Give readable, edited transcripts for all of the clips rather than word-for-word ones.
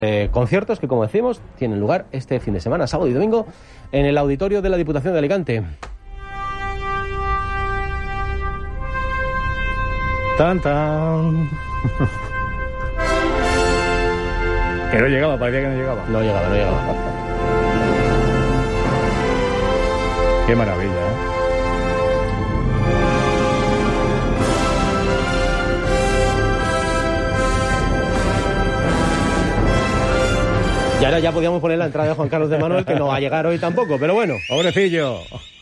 Conciertos que, como decimos, tienen lugar este fin de semana, sábado y domingo, en el auditorio de la Diputación de Alicante. ¡Tan, tan! Que no llegaba, parecía que no llegaba. No llegaba. Qué maravilla, ¿eh? Y ahora ya podíamos poner la entrada de Juan Carlos de Manuel, que no va a llegar hoy tampoco, pero bueno. ¡Pobrecillo!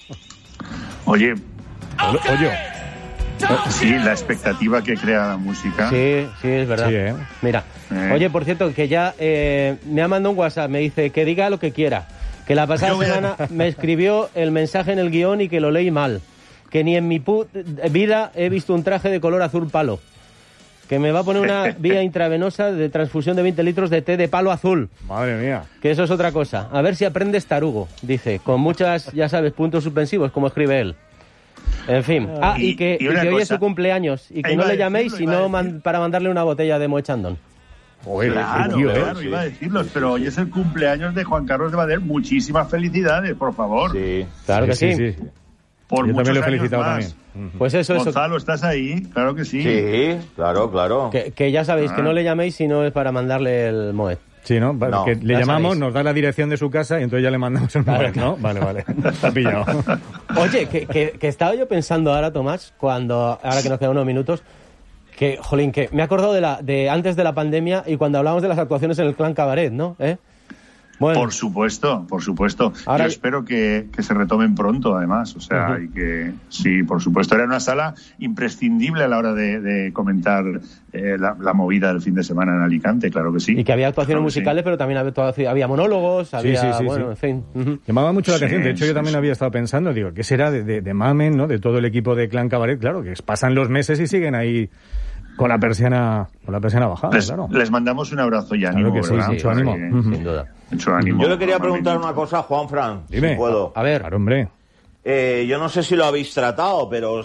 Oye. Oye. Sí, la expectativa que crea la música. Sí, es verdad. Sí, ¿eh? Mira, oye, por cierto, que ya me ha mandado un WhatsApp, me dice que diga lo que quiera, que la pasada semana me escribió el mensaje en el guión y que lo leí mal, que ni en mi vida he visto un traje de color azul palo, que me va a poner una vía intravenosa de transfusión de 20 litros de té de palo azul. Madre mía. Que eso es otra cosa. A ver si aprendes tarugo, dice, con muchas, ya sabes, puntos suspensivos, como escribe él. En fin. Y que hoy es su cumpleaños y que no le llaméis sino para mandarle una botella de Moët Chandon. Claro, iba a decirlos, pero hoy es el cumpleaños de Juan Carlos de Bader. Muchísimas felicidades, por favor. Sí, claro que sí. Por yo muchos también lo he años felicitado más. también. Pues eso. Gonzalo, ¿estás ahí? Claro que sí. Sí, claro. Que ya sabéis, que no le llaméis si no es para mandarle el Moët. Sí, ¿no? Que le llamamos, sabéis. Nos da la dirección de su casa y entonces ya le mandamos el Moët, ¿no? Vale. Está pillado. Oye, que estaba yo pensando ahora, Tomás, ahora que nos quedan unos minutos, que me he acordado de antes de la pandemia y cuando hablábamos de las actuaciones en el Clan Cabaret, ¿no? Bueno. Por supuesto. Ahora... Yo espero que se retomen pronto, además. O sea, y que sí, por supuesto. Era una sala imprescindible a la hora de comentar la movida del fin de semana en Alicante, claro que sí. Y que había actuaciones musicales, pero también había monólogos, en fin. Llamaba mucho la atención. De hecho, yo también había estado pensando, digo, ¿qué será de Mamen, ¿no? De todo el equipo de Clan Cabaret? Claro, que pasan los meses y siguen ahí con la persiana bajada, claro. Les mandamos un abrazo y ánimo, claro que ¿verdad? Sí, mucho ánimo. Sin duda. Mucho ánimo. Yo le quería preguntar una cosa a Juanfran, Dime. si puedo. A ver. Claro, hombre. Yo no sé si lo habéis tratado, pero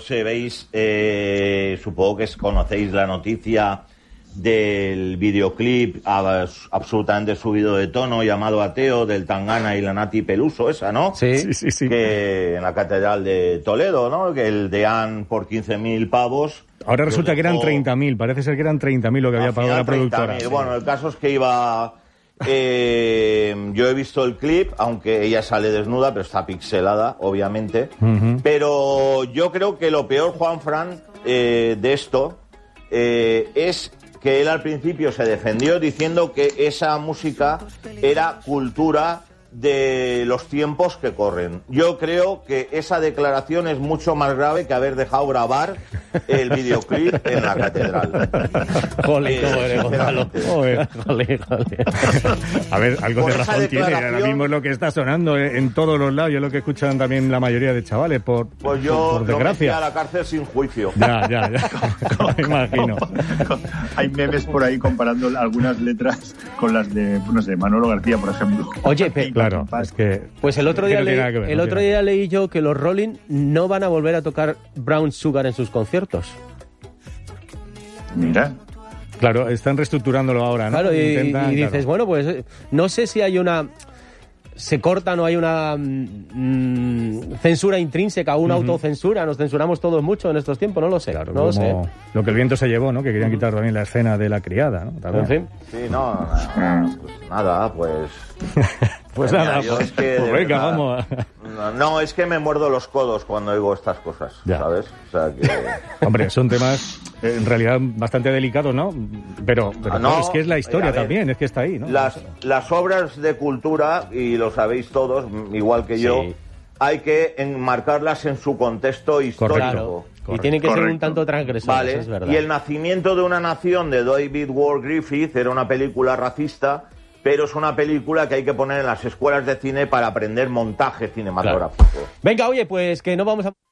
supongo que conocéis la noticia del videoclip absolutamente subido de tono llamado Ateo del Tangana y la Nati Peluso, esa, ¿no? Sí. Que en la Catedral de Toledo, ¿no? Que el deán por 15.000 pavos. Ahora resulta que eran 30.000, parece ser que eran 30.000 lo que había pagado la productora. Sí. Bueno, el caso es que yo he visto el clip, aunque ella sale desnuda, pero está pixelada, obviamente. Pero yo creo que lo peor, Juanfran, de esto es que él al principio se defendió diciendo que esa música era cultura de los tiempos que corren. Yo creo que esa declaración es mucho más grave que haber dejado grabar el videoclip en la catedral. Jolín, cómo eres, Gonzalo. Jolín. A ver, algo Por de esa razón tiene. declaración... Ahora mismo es lo que está sonando en todos los lados y es lo que escuchan también la mayoría de chavales, por desgracia. Lo metí a la cárcel sin juicio. Ya. Me imagino. Hay memes por ahí comparando algunas letras con las de, no sé, Manolo García, por ejemplo. Oye, claro, es que... Pues el otro día leí yo que los Rolling no van a volver a tocar Brown Sugar en sus conciertos. Mira. Claro, están reestructurándolo ahora, ¿no? Claro, y dices, bueno, pues no sé si hay se cortan o hay una censura intrínseca o una autocensura. Nos censuramos todos mucho en estos tiempos, no lo sé. Claro, no lo sé. Lo que el viento se llevó, ¿no? Que querían quitar también la escena de la criada, ¿no? En fin. Sí, pues nada, yo es que, venga, vamos. No, es que me muerdo los codos cuando oigo estas cosas, ¿sabes? O sea que... Hombre, son temas en realidad bastante delicados, ¿no? Pero no, es que es la historia también, es que está ahí, ¿no? Las obras de cultura, y lo sabéis todos, igual que yo, hay que enmarcarlas en su contexto histórico. Correcto. Y tienen que ser un tanto transgresores, vale. Es verdad. Y El nacimiento de una nación de David Ward Griffith era una película racista, pero es una película que hay que poner en las escuelas de cine para aprender montaje cinematográfico. Venga, oye, pues que no vamos a...